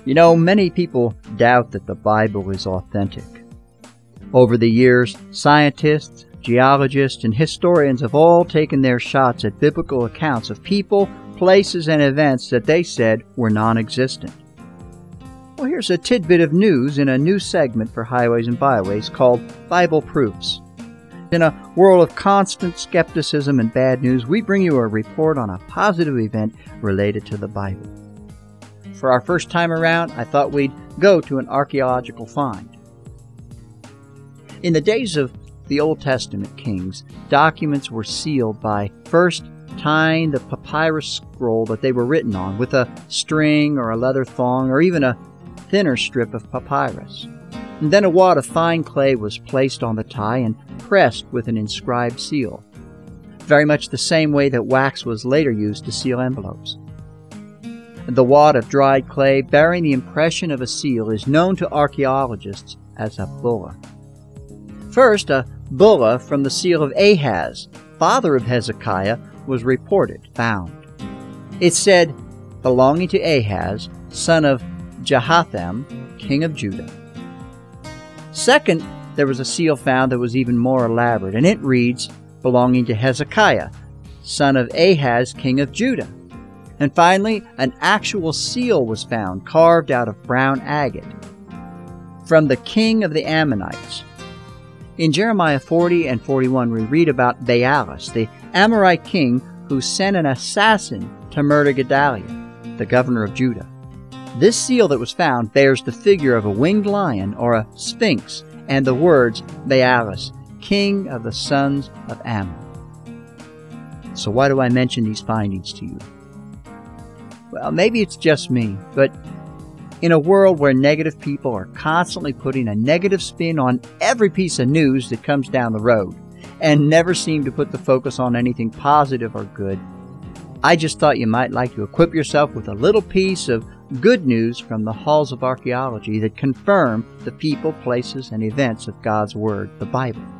Many people doubt that the Bible is authentic. Over the years, scientists, geologists, and historians have all taken their shots at biblical accounts of people, places, and events that they said were non-existent. Well, here's a tidbit of news in a new segment for Highways and Byways called Bible Proofs. In a world of constant skepticism and bad news, we bring you a report on a positive event related to the Bible. For our first time around, I thought we'd go to an archaeological find. In the days of the Old Testament kings, documents were sealed by first tying the papyrus scroll that they were written on with a string or a leather thong or even a thinner strip of papyrus. And then a wad of fine clay was placed on the tie and pressed with an inscribed seal, very much the same way that wax was later used to seal envelopes. The wad of dried clay bearing the impression of a seal is known to archaeologists as a bulla. First, a bulla from the seal of Ahaz, father of Hezekiah, was found. It said, belonging to Ahaz, son of Jehotham, king of Judah. Second, there was a seal found that was even more elaborate, and it reads, belonging to Hezekiah, son of Ahaz, king of Judah. And finally, an actual seal was found, carved out of brown agate, from the king of the Ammonites. In Jeremiah 40 and 41, we read about Baalis, the Amorite king who sent an assassin to murder Gedaliah, the governor of Judah. This seal that was found bears the figure of a winged lion or a sphinx and the words Baalis, king of the sons of Ammon. So why do I mention these findings to you? Well, maybe it's just me, but in a world where negative people are constantly putting a negative spin on every piece of news that comes down the road and never seem to put the focus on anything positive or good, I just thought you might like to equip yourself with a little piece of good news from the halls of archaeology that confirm the people, places, and events of God's Word, the Bible.